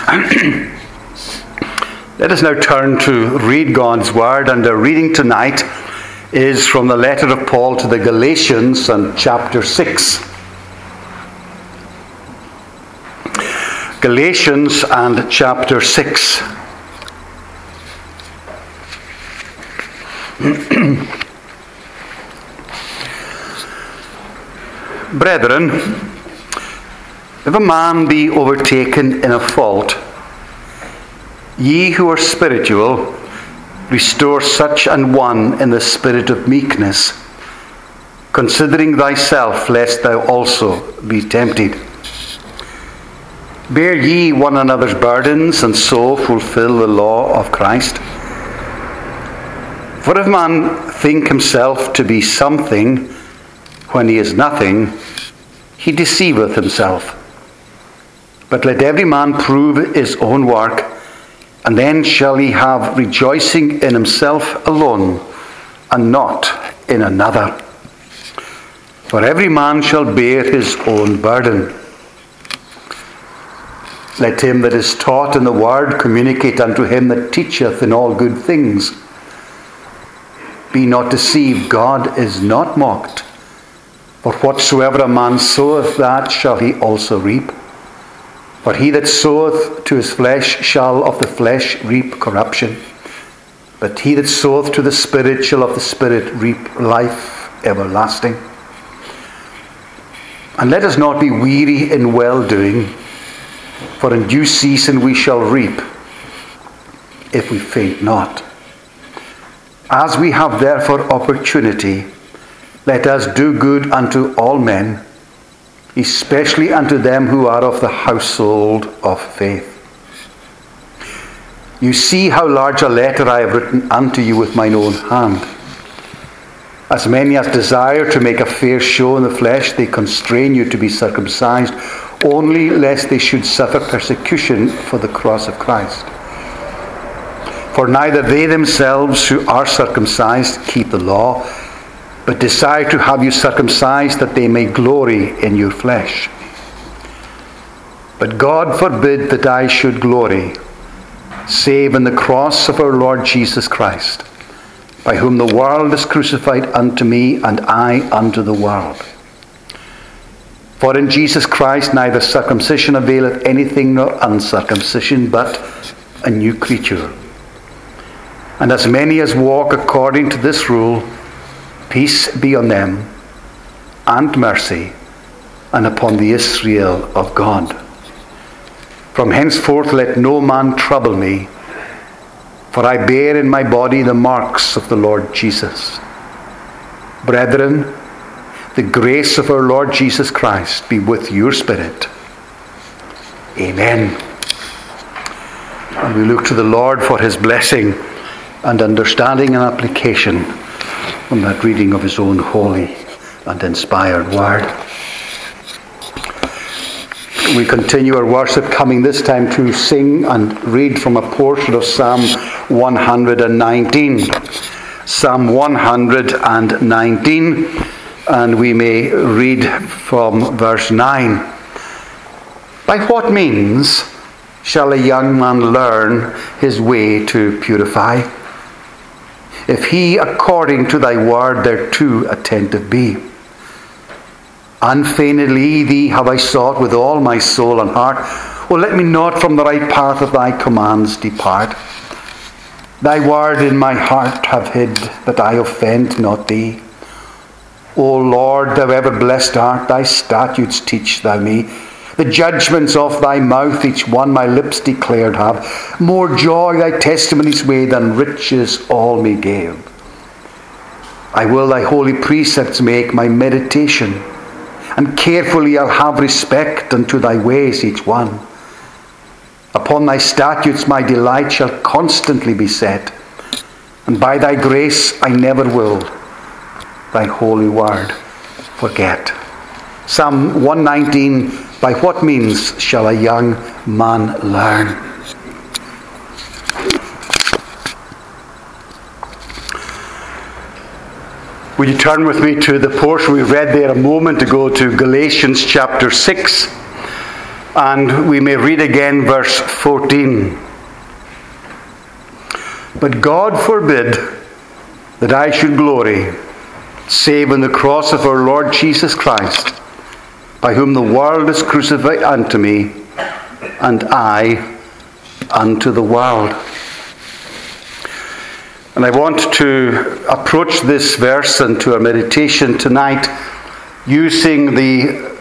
Let us now turn to read God's Word, and our reading tonight is from the letter of Paul to the Galatians and chapter 6. Galatians and chapter 6. Brethren, if a man be overtaken in a fault, ye who are spiritual, restore such an one in the spirit of meekness, considering thyself, lest thou also be tempted. Bear ye one another's burdens, and so fulfill the law of Christ. For if man think himself to be something when he is nothing, he deceiveth himself. But let every man prove his own work, and then shall he have rejoicing in himself alone, and not in another. For every man shall bear his own burden. Let him that is taught in the word communicate unto him that teacheth in all good things. Be not deceived, God is not mocked. For whatsoever a man soweth, that shall he also reap. For he that soweth to his flesh shall of the flesh reap corruption. But he that soweth to the Spirit shall of the Spirit reap life everlasting. And let us not be weary in well-doing, for in due season we shall reap, if we faint not. As we have therefore opportunity, let us do good unto all men, especially unto them who are of the household of faith. You see how large a letter I have written unto you with mine own hand. As many as desire to make a fair show in the flesh, they constrain you to be circumcised, only lest they should suffer persecution for the cross of Christ. For neither they themselves who are circumcised keep the law, but desire to have you circumcised, that they may glory in your flesh. But God forbid that I should glory, save in the cross of our Lord Jesus Christ, by whom the world is crucified unto me, and I unto the world. For in Jesus Christ neither circumcision availeth anything, nor uncircumcision, but a new creature. And as many as walk according to this rule, peace be on them, and mercy, and upon the Israel of God. From henceforth let no man trouble me, for I bear in my body the marks of the Lord Jesus. Brethren, the grace of our Lord Jesus Christ be with your spirit. Amen. And we look to the Lord for his blessing and understanding and application from that reading of his own holy and inspired word. We continue our worship, coming this time to sing and read from a portion of Psalm 119. Psalm 119, and we may read from verse 9. By what means shall a young man learn his way to purify? If he according to thy word thereto attentive be. Unfeignedly thee have I sought with all my soul and heart. O let me not from the right path of thy commands depart. Thy word in my heart have hid, that I offend not thee. O Lord, thou ever blessed art, thy statutes teach thou me. The judgments of thy mouth, each one my lips declared have. More joy thy testimonies weigh than riches all me gave. I will thy holy precepts make my meditation, and carefully I'll have respect unto thy ways each one. Upon thy statutes my delight shall constantly be set, and by thy grace I never will thy holy word forget. Psalm 119, by what means shall a young man learn? Will you turn with me to the portion we read there a moment ago, to Galatians chapter 6? And we may read again verse 14. But God forbid that I should glory, save in the cross of our Lord Jesus Christ, by whom the world is crucified unto me, and I unto the world. And I want to approach this verse and to our meditation tonight using the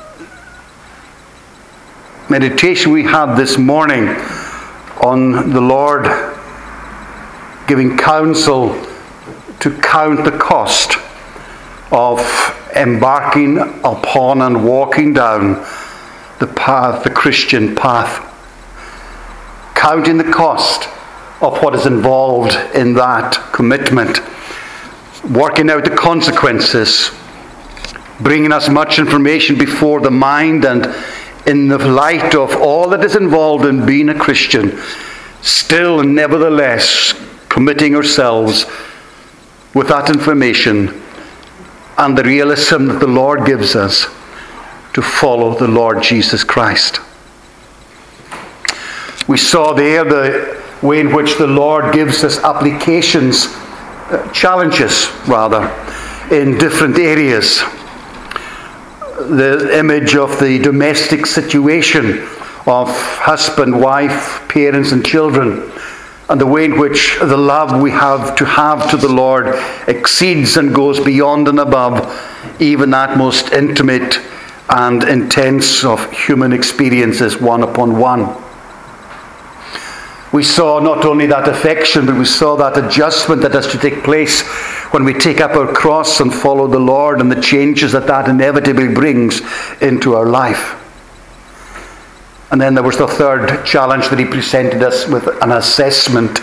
meditation we had this morning on the Lord giving counsel to count the cost of embarking upon and walking down the path, the Christian path. Counting the cost of what is involved in that commitment. Working out the consequences. Bringing as much information before the mind, and in the light of all that is involved in being a Christian, still and nevertheless committing ourselves with that information and the realism that the Lord gives us to follow the Lord Jesus Christ. We saw there the way in which the Lord gives us applications, challenges rather, in different areas. The image of the domestic situation of husband, wife, parents and children, and the way in which the love we have to the Lord exceeds and goes beyond and above even that most intimate and intense of human experiences, one upon one. We saw not only that affection, but we saw that adjustment that has to take place when we take up our cross and follow the Lord, and the changes that that inevitably brings into our life. And then there was the third challenge that he presented us with, an assessment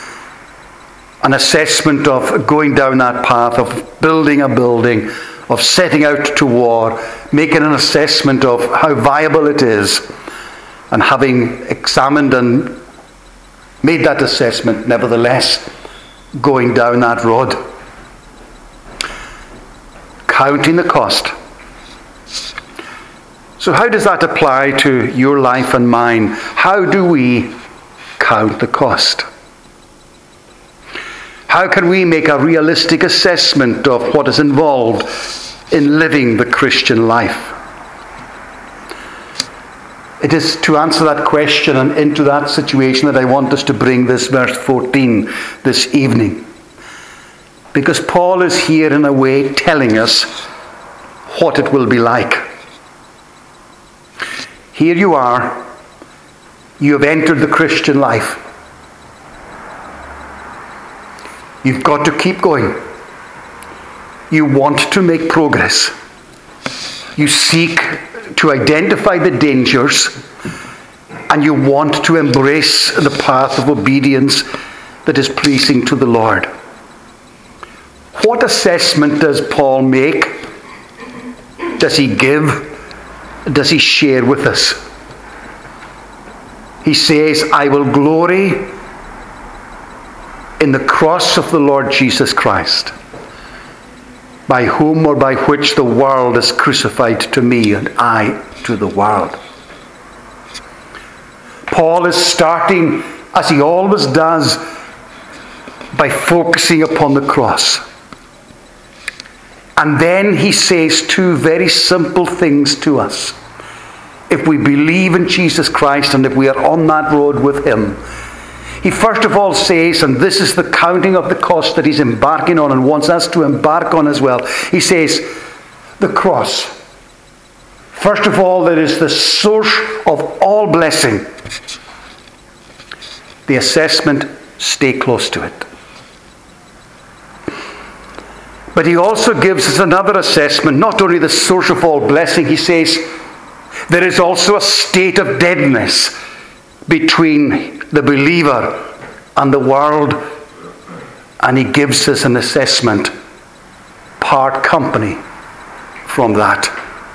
of going down that path, of building a building, of setting out to war, making an assessment of how viable it is, and having examined and made that assessment, nevertheless, going down that road. Counting the cost. So how does that apply to your life and mine? How do we count the cost? How can we make a realistic assessment of what is involved in living the Christian life? It is to answer that question and into that situation that I want us to bring this verse 14 this evening. Because Paul is here in a way telling us what it will be like. Here you are. You have entered the Christian life. You've got to keep going. You want to make progress. You seek to identify the dangers, and you want to embrace the path of obedience that is pleasing to the Lord. What assessment does Paul make? Does he give? Does he share with us? He says, I will glory in the cross of the Lord Jesus Christ, by whom or by which the world is crucified to me, and I to the world. Paul is starting, as he always does, by focusing upon the cross. And then he says two very simple things to us. If we believe in Jesus Christ and if we are on that road with him, he first of all says, and this is the counting of the cost that he's embarking on and wants us to embark on as well. He says, the cross. First of all, that is the source of all blessing. The assessment, stay close to it. But he also gives us another assessment, not only the source of all blessing. He says, there is also a state of deadness between the believer and the world, and he gives us an assessment, part company from that.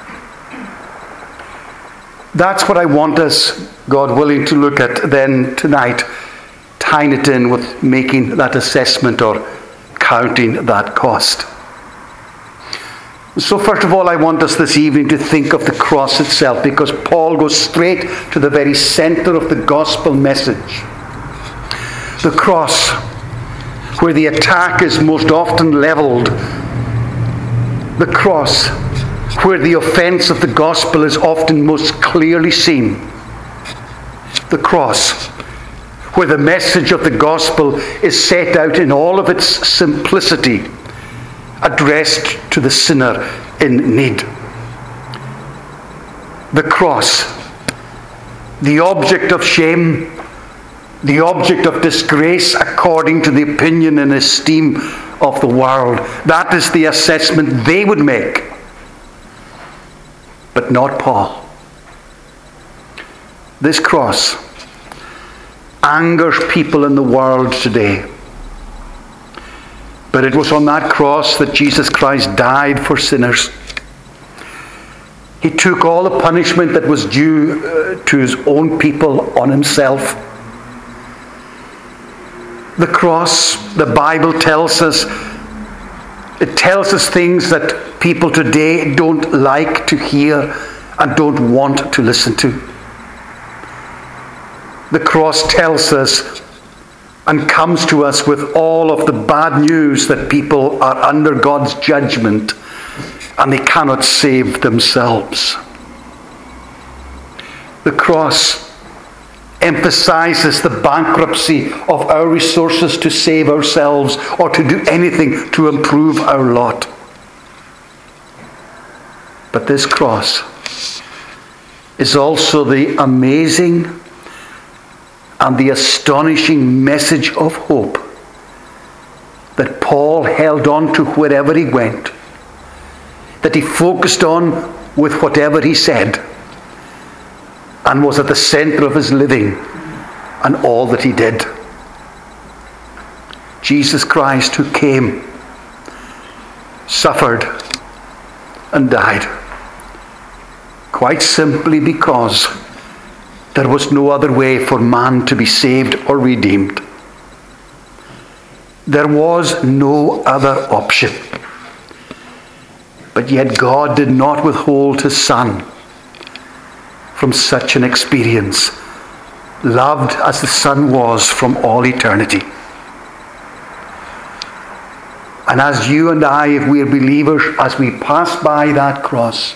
That's what I want us, God willing, to look at then tonight, tying it in with making that assessment or counting that cost. So first of all, I want us this evening to think of the cross itself, because Paul goes straight to the very center of the gospel message. The cross, where the attack is most often leveled. The cross, where the offense of the gospel is often most clearly seen. The cross, where the message of the gospel is set out in all of its simplicity, addressed to the sinner in need. The cross, the object of shame, the object of disgrace according to the opinion and esteem of the world. That is the assessment they would make, but not Paul. This cross angers people in the world today. But it was on that cross that Jesus Christ died for sinners. He took all the punishment that was due to his own people on himself. The cross, the Bible tells us, it tells us things that people today don't like to hear and don't want to listen to. The cross tells us and comes to us with all of the bad news that people are under God's judgment and they cannot save themselves. The cross emphasizes the bankruptcy of our resources to save ourselves or to do anything to improve our lot. But this cross is also the amazing and the astonishing message of hope that Paul held on to wherever he went, that he focused on with whatever he said, and was at the center of his living and all that he did. Jesus Christ, who came, suffered, and died, quite simply because there was no other way for man to be saved or redeemed. There was no other option. But yet God did not withhold his Son from such an experience, loved as the Son was from all eternity. And as you and I, if we are believers, as we pass by that cross,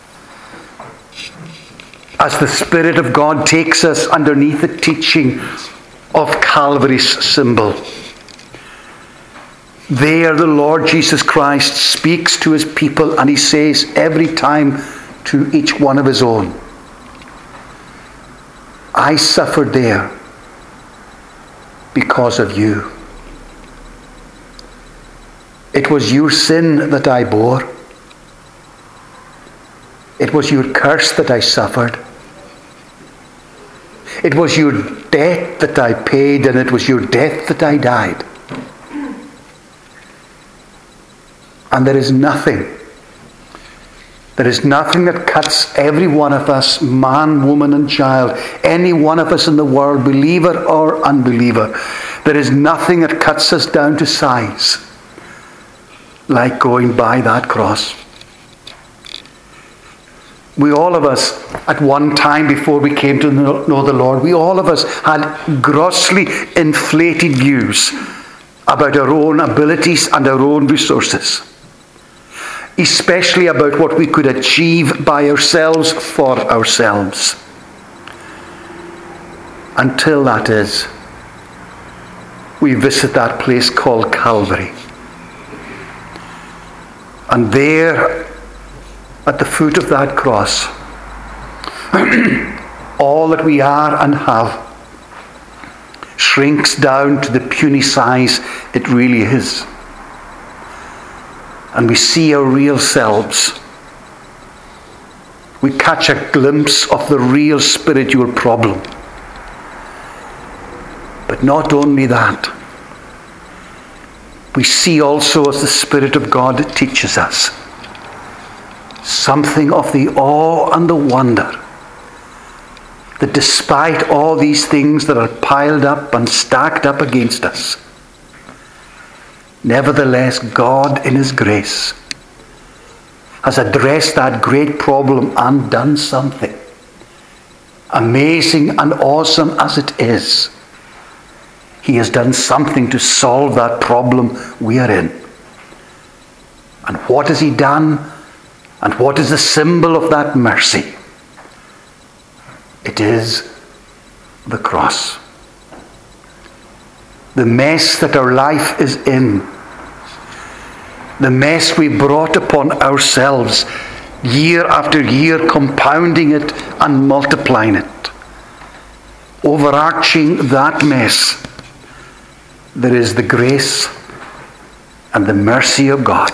as the Spirit of God takes us underneath the teaching of Calvary's symbol, there the Lord Jesus Christ speaks to his people, and he says every time to each one of his own, I suffered there because of you. It was your sin that I bore. It was your curse that I suffered. It was your debt that I paid, and it was your death that I died. And there is nothing that cuts every one of us, man, woman, and child, any one of us in the world, believer or unbeliever, there is nothing that cuts us down to size like going by that cross. We all of us, at one time before we came to know the Lord, we all of us had grossly inflated views about our own abilities and our own resources, especially about what we could achieve by ourselves for ourselves. Until that is, we visit that place called Calvary. And there, at the foot of that cross, all that we are and have shrinks down to the puny size it really is. And we see our real selves. We catch a glimpse of the real spiritual problem. But not only that, we see also, as the Spirit of God teaches us, something of the awe and the wonder that despite all these things that are piled up and stacked up against us, nevertheless God in his grace has addressed that great problem and done something. Amazing and awesome as it is, he has done something to solve that problem we are in. And what has he done? And what is the symbol of that mercy? It is the cross. The mess that our life is in, the mess we brought upon ourselves, year after year, compounding it and multiplying it. Overarching that mess, there is the grace and the mercy of God.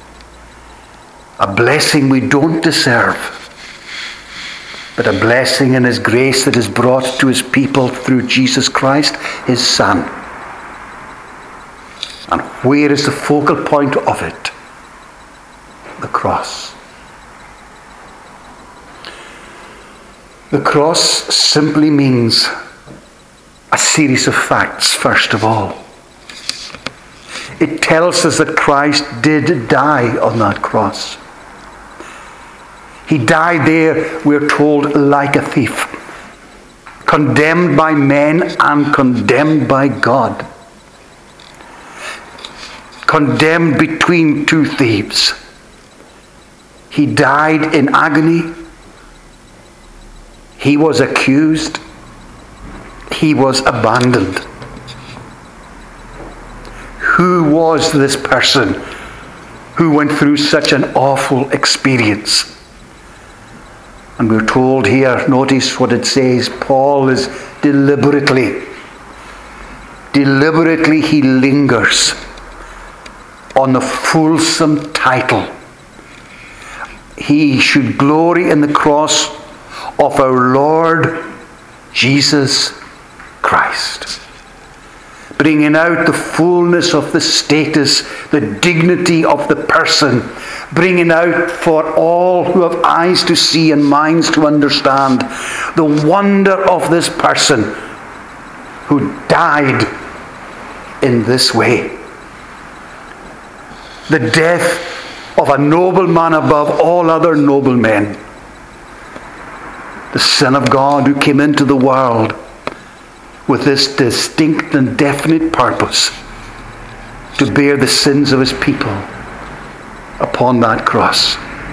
A blessing we don't deserve, but a blessing in his grace that is brought to his people through Jesus Christ, his Son. And where is the focal point of it? The cross. The cross simply means a series of facts, first of all. It tells us that Christ did die on that cross. He died there, we're told, like a thief, condemned by men and condemned by God. Condemned between two thieves. He died in agony. He was accused. He was abandoned. Who was this person who went through such an awful experience? And we're told here, notice what it says, Paul is deliberately he lingers on the fulsome title. He should glory in the cross of our Lord Jesus Christ, bringing out the fullness of the status, the dignity of the person, bringing out for all who have eyes to see and minds to understand the wonder of this person who died in this way. The death of a nobleman above all other noblemen. The Son of God who came into the world with this distinct and definite purpose to bear the sins of his people upon that cross.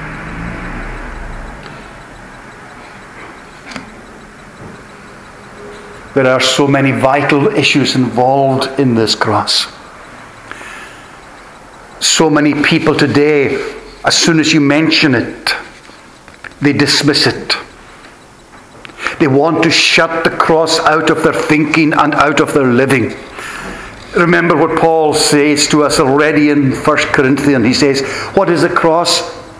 There are so many vital issues involved in this cross. So many people today, as soon as you mention it, they dismiss it. They want to shut the cross out of their thinking and out of their living. Remember what Paul says to us already in 1 Corinthians. He says, what is the cross?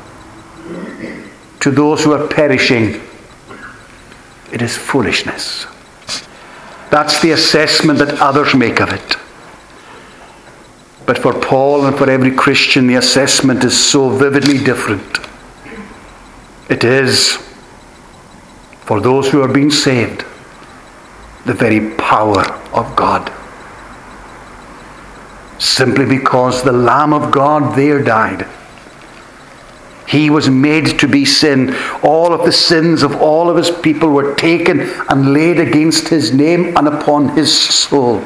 To those who are perishing, it is foolishness. That's the assessment that others make of it. But for Paul and for every Christian, the assessment is so vividly different. It is, for those who are being saved, the very power of God. Simply because the Lamb of God there died. He was made to be sin. All of the sins of all of his people were taken and laid against his name and upon his soul.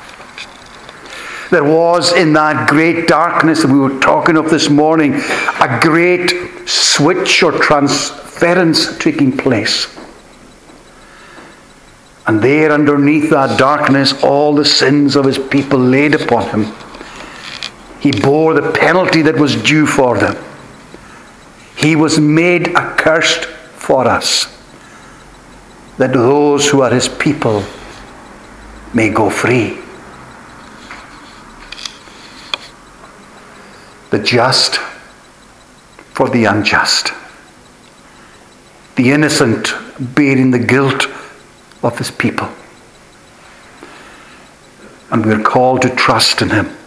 There was in that great darkness that we were talking of this morning, a great switch or transference taking place. And there underneath that darkness, all the sins of his people laid upon him. He bore the penalty that was due for them. He was made accursed for us, that those who are his people may go free. The just for the unjust. The innocent bearing the guilt of his people. And we're called to trust in him.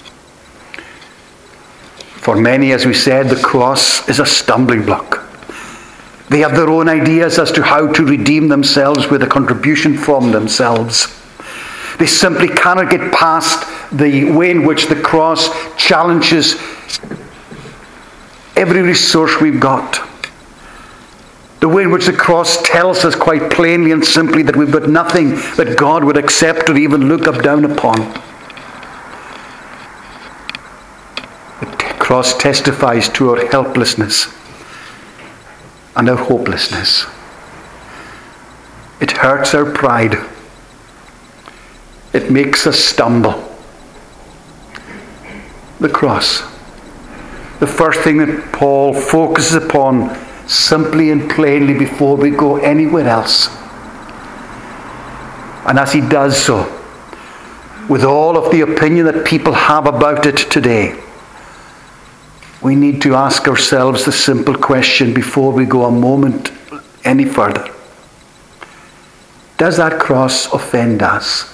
For many, as we said, the cross is a stumbling block. They have their own ideas as to how to redeem themselves with a contribution from themselves. They simply cannot get past the way in which the cross challenges every resource we've got. The way in which the cross tells us quite plainly and simply that we've got nothing that God would accept or even look up down upon. The cross testifies to our helplessness and our hopelessness. It hurts our pride. It makes us stumble. The cross. The first thing that Paul focuses upon simply and plainly before we go anywhere else. And as he does so, with all of the opinion that people have about it today, we need to ask ourselves the simple question before we go a moment any further. Does that cross offend us?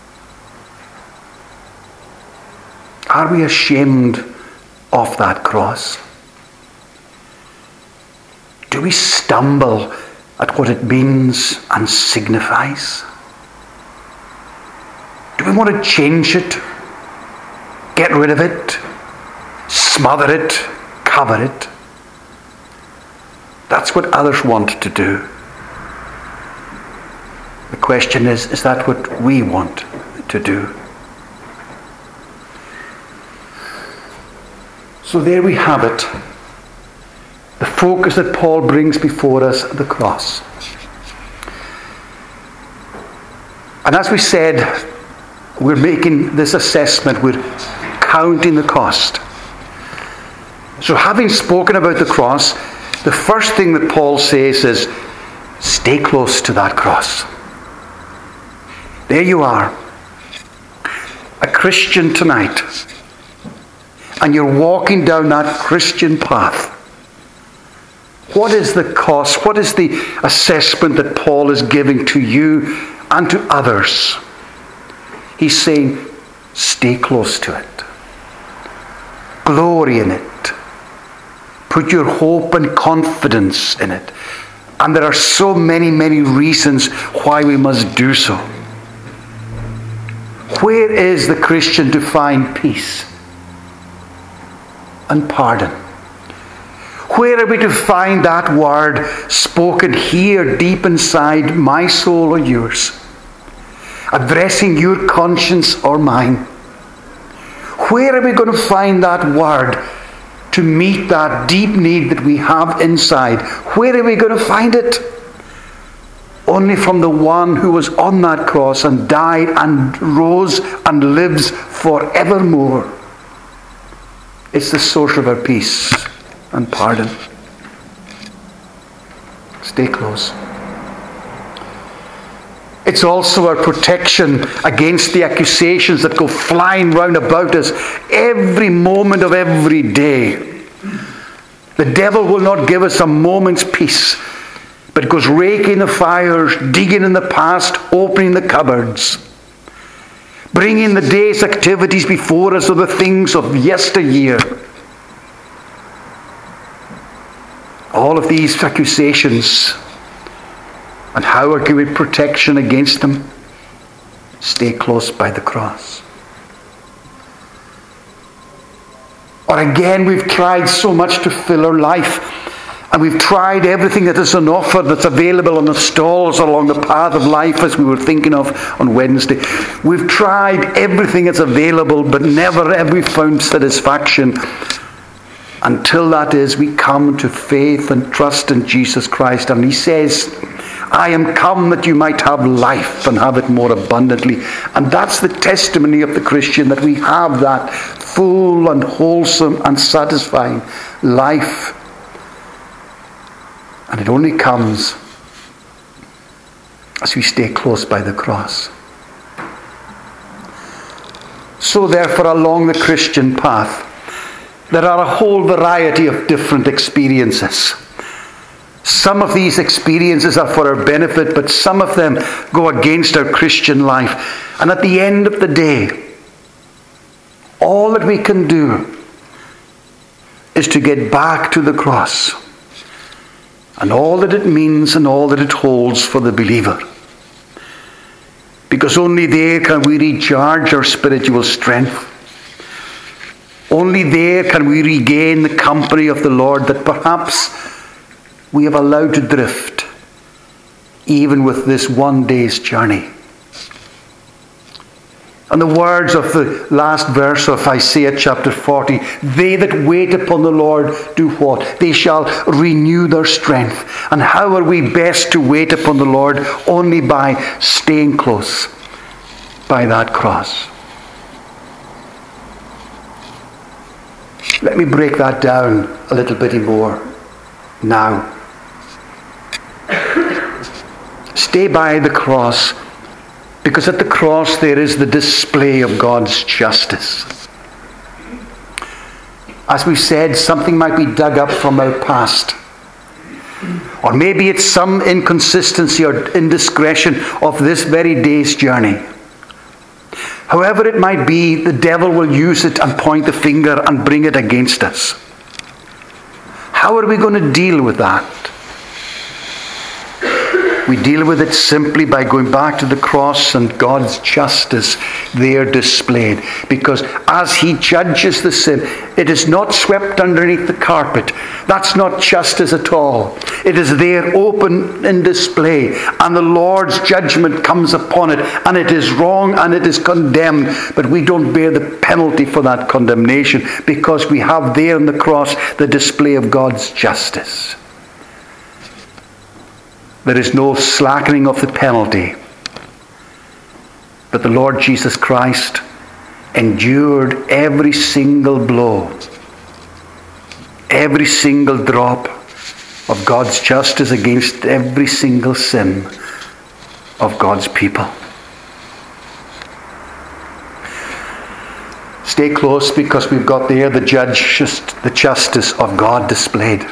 Are we ashamed of that cross? Do we stumble at what it means and signifies? Do we want to change it? Get rid of it? Smother it? Cover it? That's what others want to do. The question is that what we want to do? So there we have it. The focus that Paul brings before us, the cross. And as we said, we're making this assessment, we're counting the cost. So having spoken about the cross, the first thing that Paul says is, stay close to that cross. There you are, a Christian tonight, and you're walking down that Christian path. What is the cost? What is the assessment that Paul is giving to you and to others? He's saying, stay close to it. Glory in it. Put your hope and confidence in it. And there are so many, many reasons why we must do so. Where is the Christian to find peace and pardon? Where are we to find that word spoken here deep inside my soul or yours? Addressing your conscience or mine? Where are we going to find that word to meet that deep need that we have inside? Where are we going to find it? Only from the one who was on that cross and died and rose and lives forevermore. It's the source of our peace and pardon. Stay close. It's also our protection against the accusations that go flying round about us every moment of every day. The devil will not give us a moment's peace, but goes raking the fires, digging in the past, opening the cupboards, bringing the day's activities before us of the things of yesteryear. All of these accusations, and how are we given protection against them? Stay close by the cross. Or again, we've tried so much to fill our life, and we've tried everything that is on offer, that's available on the stalls along the path of life, as we were thinking of on Wednesday. We've tried everything that's available, but never have we found satisfaction. Until that is, we come to faith and trust in Jesus Christ. And he says, I am come that you might have life and have it more abundantly. And that's the testimony of the Christian, that we have that full and wholesome and satisfying life. And it only comes as we stay close by the cross. So therefore, along the Christian path, there are a whole variety of different experiences. Some of these experiences are for our benefit, but some of them go against our Christian life. And at the end of the day, all that we can do is to get back to the cross and all that it means and all that it holds for the believer. Because only there can we recharge our spiritual strength. Only there can we regain the company of the Lord that perhaps we have allowed to drift, even with this one day's journey. And the words of the last verse of Isaiah chapter 40, they that wait upon the Lord do what? They shall renew their strength. And how are we best to wait upon the Lord? Only by staying close by that cross. Let me break that down a little bit more now. Stay by the cross, because at the cross there is the display of God's justice. As we've said, something might be dug up from our past. Or maybe it's some inconsistency or indiscretion of this very day's journey. However it might be, the devil will use it and point the finger and bring it against us. How are we going to deal with that? We deal with it simply by going back to the cross and God's justice there displayed. Because as he judges the sin, it is not swept underneath the carpet. That's not justice at all. It is there open in display. And the Lord's judgment comes upon it. And it is wrong and it is condemned. But we don't bear the penalty for that condemnation, because we have there on the cross the display of God's justice. There is no slackening of the penalty. But the Lord Jesus Christ endured every single blow, every single drop of God's justice against every single sin of God's people. Stay close, because we've got there the justice of God displayed.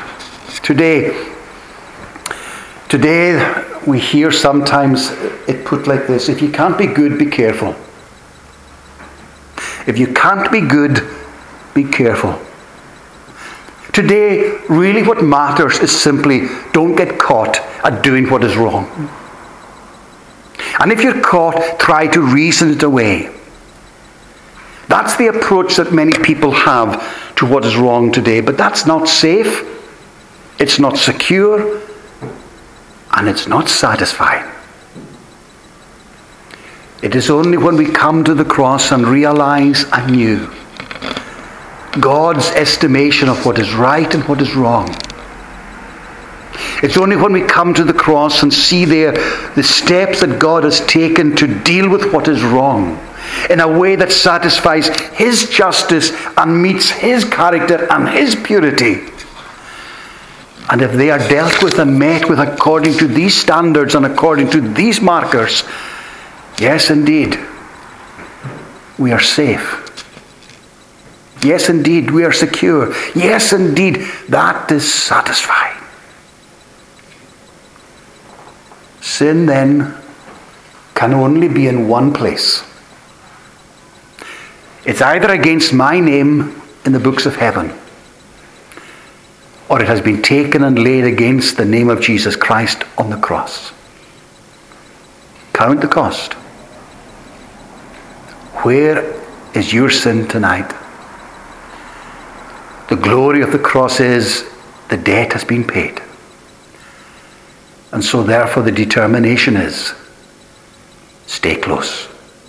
Today, we hear sometimes it put like this: if you can't be good, be careful. If you can't be good, be careful. Today, really what matters is simply don't get caught at doing what is wrong. And if you're caught, try to reason it away. That's the approach that many people have to what is wrong today. But that's not safe. It's not secure. And it's not satisfying. It is only when we come to the cross and realize anew God's estimation of what is right and what is wrong. It's only when we come to the cross and see there the steps that God has taken to deal with what is wrong in a way that satisfies his justice and meets his character and his purity. And if they are dealt with and met with according to these standards and according to these markers, yes, indeed, we are safe. Yes, indeed, we are secure. Yes, indeed, that is satisfying. Sin, then, can only be in one place. It's either against my name in the books of heaven, or it has been taken and laid against the name of Jesus Christ on the cross. Count the cost. Where is your sin tonight? The glory of the cross is the debt has been paid. And so therefore the determination is, stay close.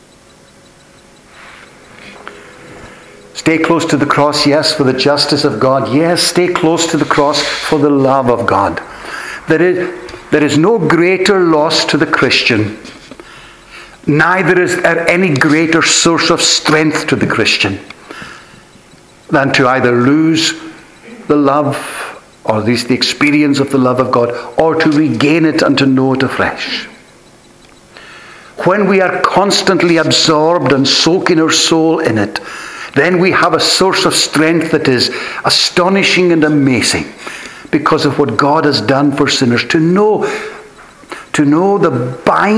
Stay close to the cross, yes, for the justice of God. Yes, stay close to the cross for the love of God. There is no greater loss to the Christian. Neither is there any greater source of strength to the Christian than to either lose the love, or at least the experience of the love of God, or to regain it and to know it afresh. When we are constantly absorbed and soaking our soul in it, then we have a source of strength that is astonishing and amazing because of what God has done for sinners. To know the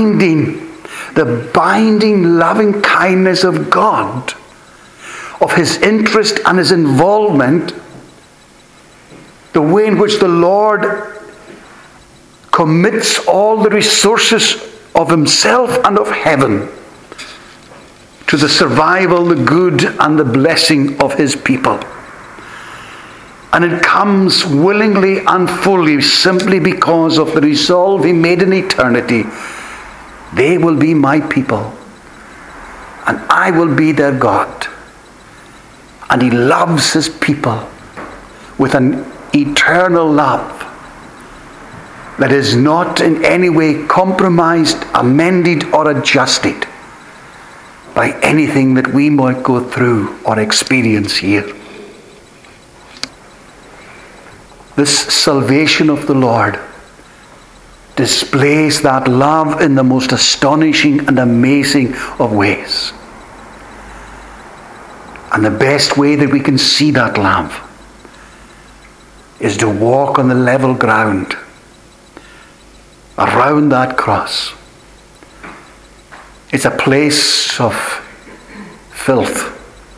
binding loving kindness of God, of his interest and his involvement, the way in which the Lord commits all the resources of himself and of heaven to the survival, the good, and the blessing of his people. And it comes willingly and fully simply because of the resolve he made in eternity. They will be my people, and I will be their God. And he loves his people with an eternal love that is not in any way compromised, amended, or adjusted by anything that we might go through or experience here. This salvation of the Lord displays that love in the most astonishing and amazing of ways. And the best way that we can see that love is to walk on the level ground around that cross. It's a place of filth.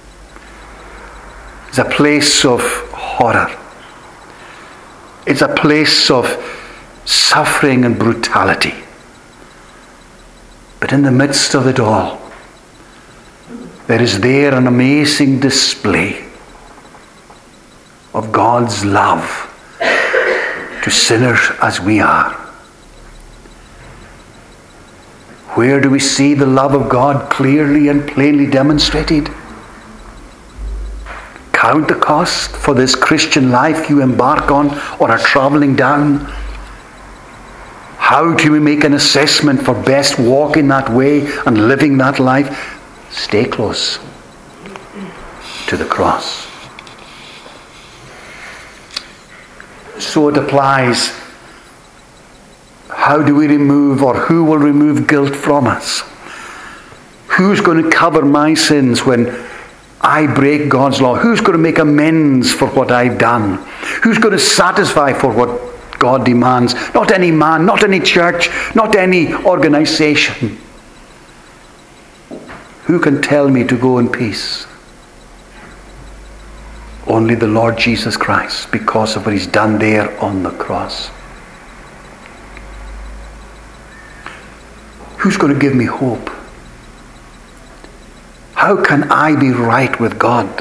It's a place of horror. It's a place of suffering and brutality. But in the midst of it all, there is there an amazing display of God's love to sinners as we are. Where do we see the love of God clearly and plainly demonstrated? Count the cost for this Christian life you embark on or are travelling down. How do we make an assessment for best walking that way and living that life? Stay close to the cross. So it applies. How do we remove, or who will remove guilt from us? Who's going to cover my sins when I break God's law? Who's going to make amends for what I've done? Who's going to satisfy for what God demands? Not any man, not any church, not any organization. Who can tell me to go in peace? Only the Lord Jesus Christ, because of what he's done there on the cross. Who's going to give me hope? How can I be right with God?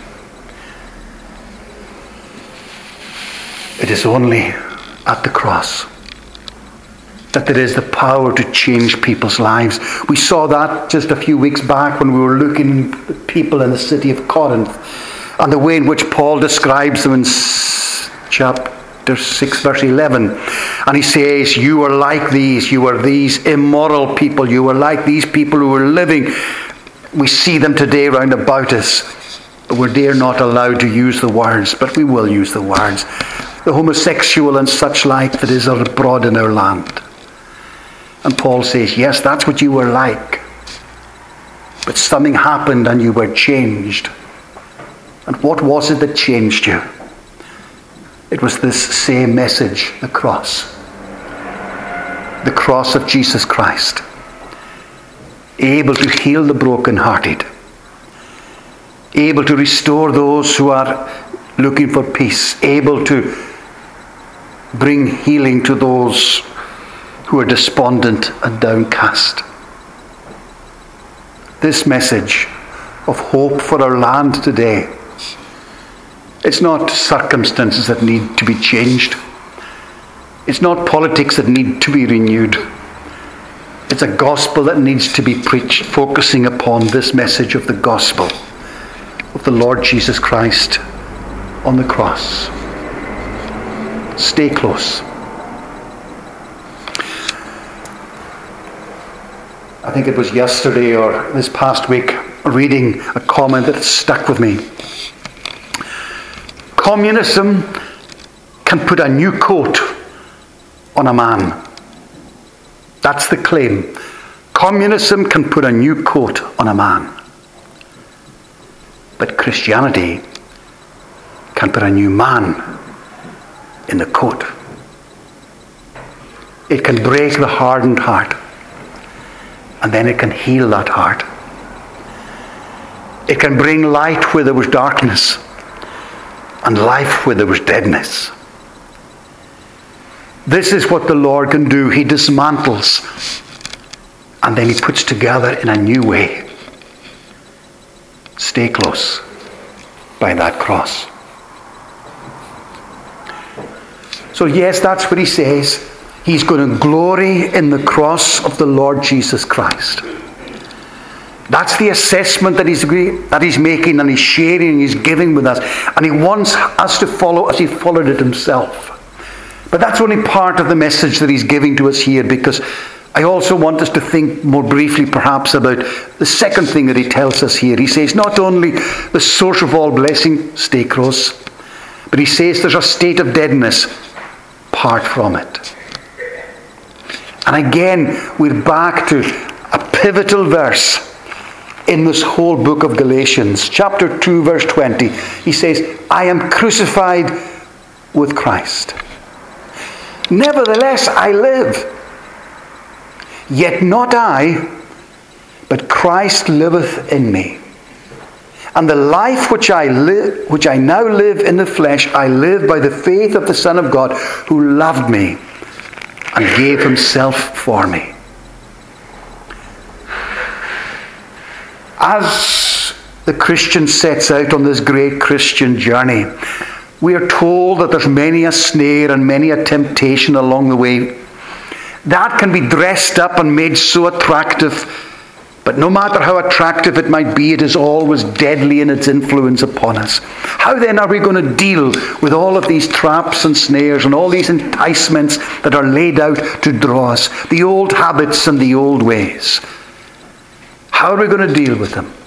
It is only at the cross that there is the power to change people's lives. We saw that just a few weeks back when we were looking at people in the city of Corinth and the way in which Paul describes them in chapter 6 verse 11. And he says, you are like these, you are these immoral people, you are like these people who are living. We see them today round about us, but we're dare not allowed to use the words, but we will use the words. The homosexual and such like that is abroad in our land. And Paul says, yes, that's what you were like. But something happened and you were changed. And what was it that changed you? It was this same message, the cross. The cross of Jesus Christ. Able to heal the brokenhearted. Able to restore those who are looking for peace. Able to bring healing to those who are despondent and downcast. This message of hope for our land today, it's not circumstances that need to be changed. It's not politics that need to be renewed. It's a gospel that needs to be preached, focusing upon this message of the gospel of the Lord Jesus Christ on the cross. Stay close. I think it was yesterday or this past week, reading a comment that stuck with me. Communism can put a new coat on a man. That's the claim. Communism can put a new coat on a man. But Christianity can put a new man in the coat. It can break the hardened heart. And then it can heal that heart. It can bring light where there was darkness. And life where there was deadness. This is what the Lord can do. He dismantles and then he puts together in a new way. stay close by that cross. So yes, that's what he says. He's going to glory in the cross of the Lord Jesus Christ. That's the assessment that he's making, and he's sharing and he's giving with us. And he wants us to follow as he followed it himself. But that's only part of the message that he's giving to us here, because I also want us to think more briefly perhaps about the second thing that he tells us here. He says not only the source of all blessing, stay close, but he says there's a state of deadness apart from it. And again, we're back to a pivotal verse in this whole book of Galatians. Chapter 2, verse 20. He says, I am crucified with Christ. Nevertheless, I live. Yet not I, but Christ liveth in me. And the life which I now live in the flesh, I live by the faith of the Son of God, who loved me and gave himself for me. As the Christian sets out on this great Christian journey, we are told that there's many a snare and many a temptation along the way. That can be dressed up and made so attractive, but no matter how attractive it might be, it is always deadly in its influence upon us. How then are we going to deal with all of these traps and snares and all these enticements that are laid out to draw us, the old habits and the old ways? How are we going to deal with them?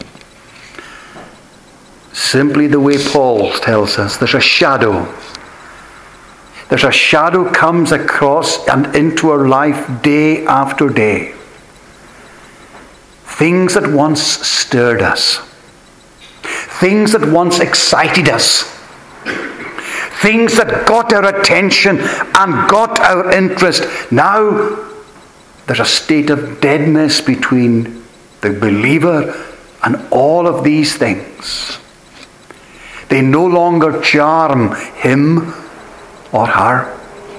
Simply the way Paul tells us. There's a shadow. There's a shadow comes across and into our life day after day. Things that once stirred us. Things that once excited us. Things that got our attention and got our interest. Now there's a state of deadness between the believer and all of these things. They no longer charm him or her.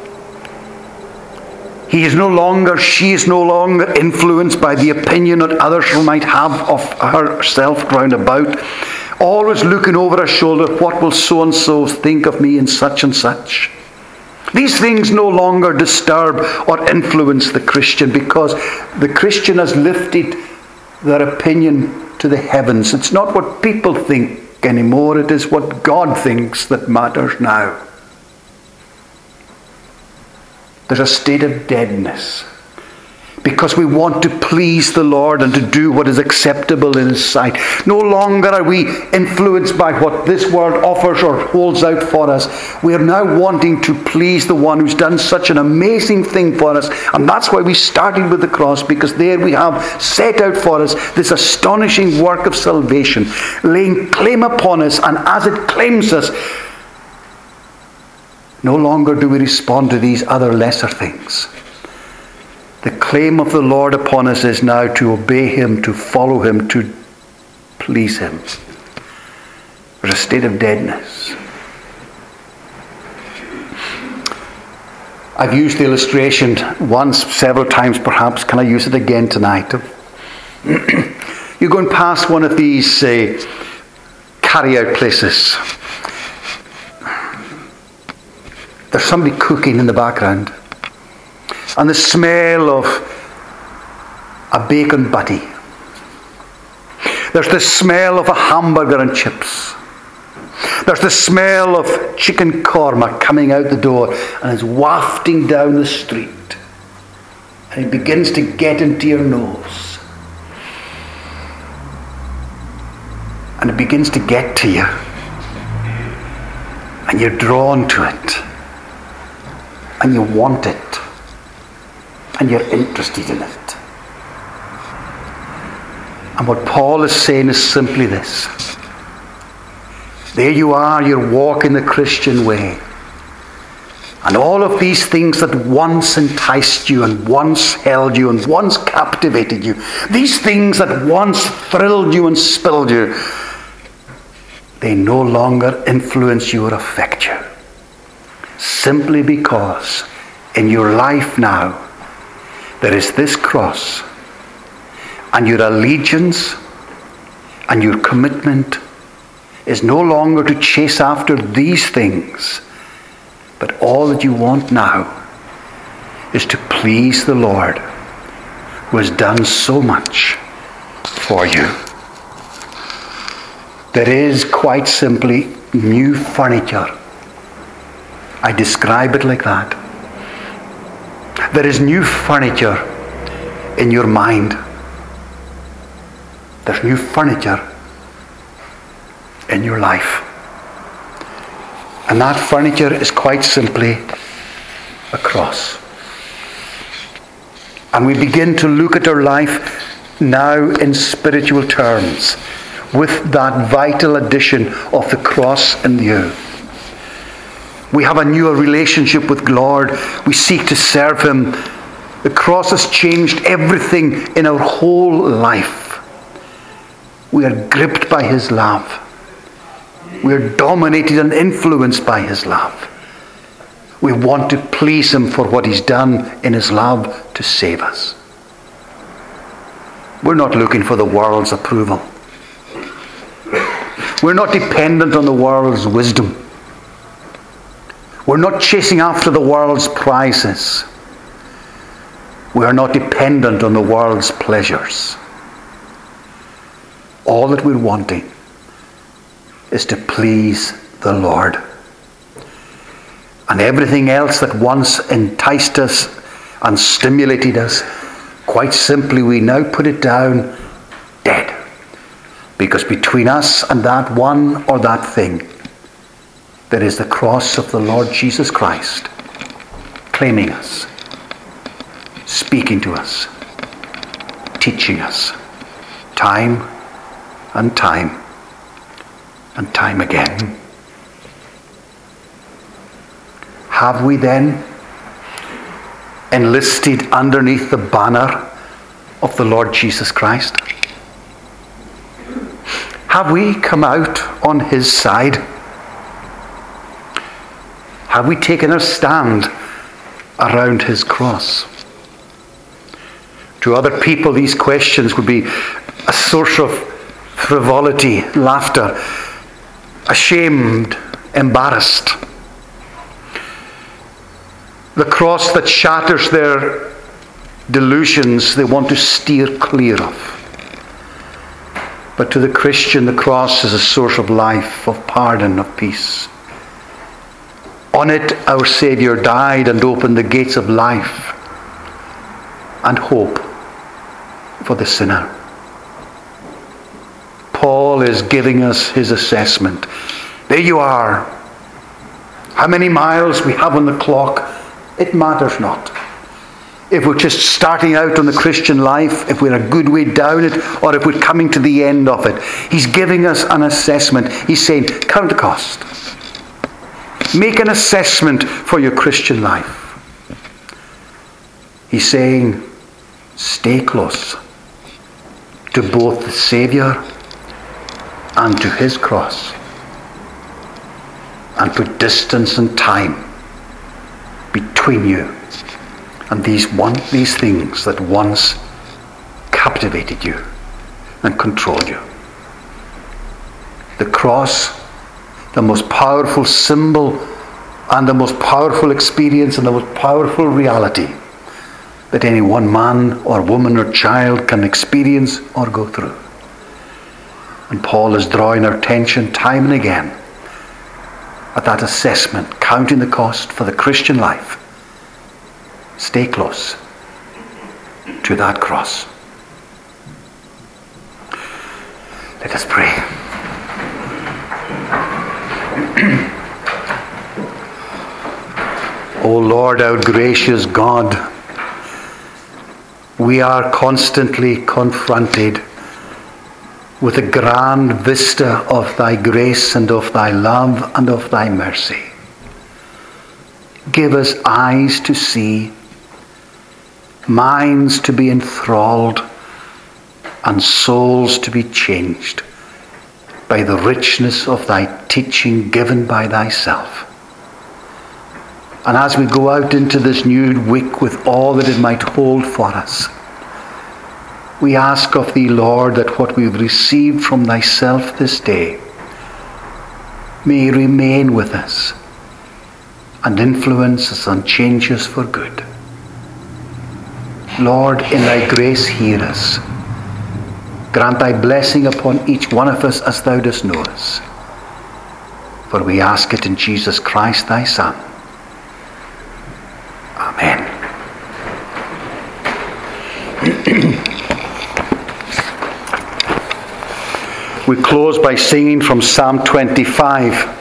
She is no longer influenced by the opinion that others might have of herself round about. Always looking over her shoulder, what will so-and-so think of me and such and such. These things no longer disturb or influence the Christian, because the Christian has lifted their opinion to the heavens. It's not what people think anymore, it is what God thinks that matters now. There's a state of deadness because we want to please the Lord and to do what is acceptable in His sight. No longer are we influenced by what this world offers or holds out for us. We are now wanting to please the one who's done such an amazing thing for us. And that's why we started with the cross, because there we have set out for us this astonishing work of salvation, laying claim upon us, and as it claims us, no longer do we respond to these other lesser things. The claim of the Lord upon us is now to obey Him, to follow Him, to please Him. There's a state of deadness. I've used the illustration once, several times perhaps. Can I use it again tonight? You're going past one of these carry-out places. There's somebody cooking in the background. And the smell of a bacon butty. There's the smell of a hamburger and chips. There's the smell of chicken korma coming out the door and it's wafting down the street. And it begins to get into your nose. And it begins to get to you. And you're drawn to it. And you want it. And you're interested in it. And what Paul is saying is simply this. There you are, you're walking the Christian way. And all of these things that once enticed you and once held you and once captivated you, these things that once thrilled you and spilled you, they no longer influence you or affect you. Simply because in your life now, there is this cross, and your allegiance And your commitment is no longer to chase after these things, but all that you want now is to please the Lord, who has done so much for you. There is quite simply new furniture. I describe it like that. There is new furniture in your mind. There's new furniture in your life. And that furniture is quite simply a cross. And we begin to look at our life now in spiritual terms, with that vital addition of the cross in view. We have a newer relationship with the Lord. We seek to serve Him. The cross has changed everything in our whole life. We are gripped by His love. We are dominated and influenced by His love. We want to please Him for what He's done in His love to save us. We're not looking for the world's approval. We're not dependent on the world's wisdom. We're not chasing after the world's prizes. We are not dependent on the world's pleasures. All that we're wanting is to please the Lord. And everything else that once enticed us and stimulated us, quite simply we now put it down dead. Because between us and that one or that thing, there is the cross of the Lord Jesus Christ, claiming us, speaking to us, teaching us, time and time and time again. Have we then enlisted underneath the banner of the Lord Jesus Christ? Have we come out on His side? Have we taken our stand around His cross? To other people, these questions would be a source of frivolity, laughter, ashamed, embarrassed. The cross that shatters their delusions, they want to steer clear of. But to the Christian, the cross is a source of life, of pardon, of peace. On it, our Saviour died and opened the gates of life and hope for the sinner. Paul is giving us his assessment. There you are. How many miles we have on the clock, it matters not. If we're just starting out on the Christian life, if we're a good way down it, or if we're coming to the end of it. He's giving us an assessment. He's saying, count the cost. Make an assessment for your Christian life. He's saying, stay close to both the Saviour and to His cross. And put distance and time between you and these things that once captivated you and controlled you. The cross, the most powerful symbol and the most powerful experience and the most powerful reality that any one man or woman or child can experience or go through. And Paul is drawing our attention time and again at that assessment, counting the cost for the Christian life. Stay close to that cross. Let us pray. O Lord, our gracious God, we are constantly confronted with a grand vista of Thy grace and of Thy love and of Thy mercy. Give us eyes to see, minds to be enthralled, and souls to be changed by the richness of Thy teaching given by Thyself. And as we go out into this new week with all that it might hold for us, we ask of thee, Lord, that what we've received from thyself this day may remain with us and influence us and change us for good. Lord, in thy grace, hear us. Grant thy blessing upon each one of us as thou dost know us. For we ask it in Jesus Christ, thy Son. Amen. We close by singing from Psalm 25.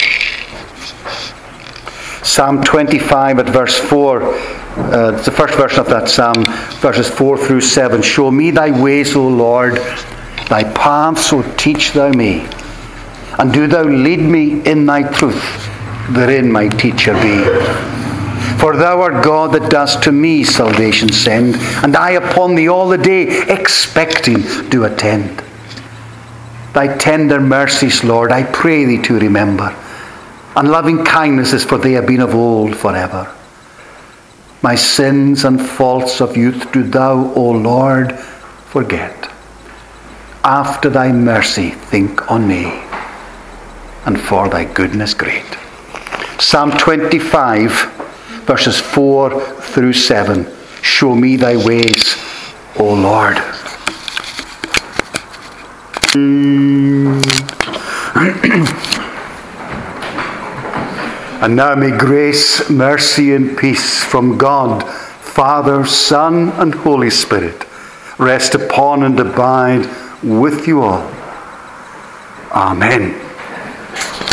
Psalm 25 at verse 4. It's the first verse of that psalm, verses 4 through 7. Show me thy ways, O Lord, thy paths, so teach thou me. And do thou lead me in thy truth, therein my teacher be. For thou art God that dost to me salvation send, and I upon thee all the day expecting do attend. Thy tender mercies, Lord, I pray thee to remember, and loving kindnesses, for they have been of old forever. My sins and faults of youth do thou, O Lord, forget. After thy mercy think on me, and for thy goodness great. Psalm 25, verses 4 through 7. Show me thy ways, O Lord. And now may grace, mercy, and peace from God, Father, Son, and Holy Spirit rest upon and abide with you all. Amen.